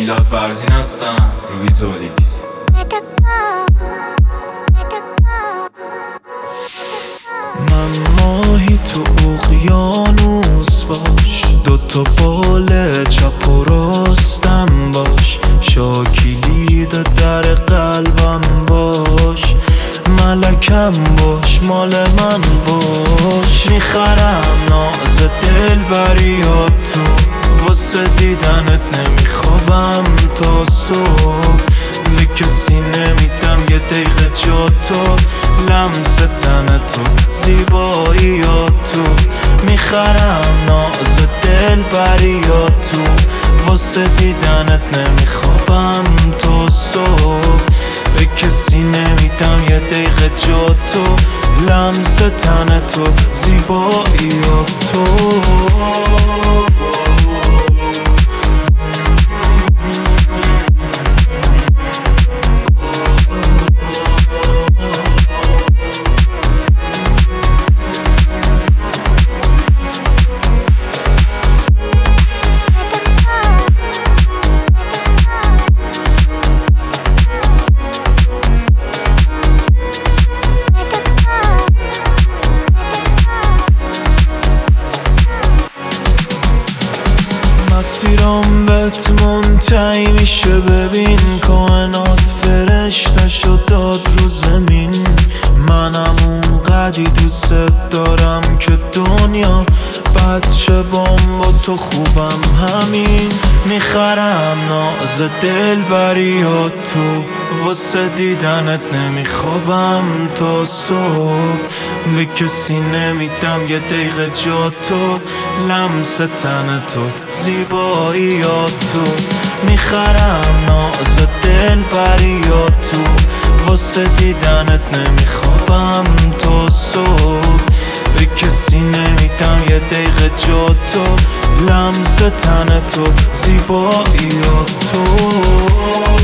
میلاد فرزین هستم، روی تولیکس. من ماهی تو اقیانوس باش، دوتا بال چپ و راستم باش، شاکیلید در قلبم باش، ملکم باش، مال من باش. میخرم ناز دلبریاتو، واسه دیدنت نمیخوابم تا صبح، به کسی نمیدم یه دقیقه جا تو، لمس تن تو، زیباییاتو. میخرم ناز دلبریاتو، واسه دیدنت نمیخوابم تا صبح، به کسی نمیدم یه دقیقه جا تو، لمس تن تو، زیباییاتو. مسیرام بهت منتهی میشه، ببین کائنات فرشتشو داد رو زمین. منم اونقدی دوست دارم که دنیا بچه بام، با تو خوبم همین. میخرم ناز دلبریاتو، واسه دیدنت نمیخوابم تا صبح، به کسی نمیدم یه دقیقه جا تو، لمس تن تو، زیباییاتو. میخرم ناز دلبریاتو، واسه دیدنت نمیخوابم تا صبح، به کسی نمیدم یه دقیقه جا تو، لمس تن تو، زیباییاتو.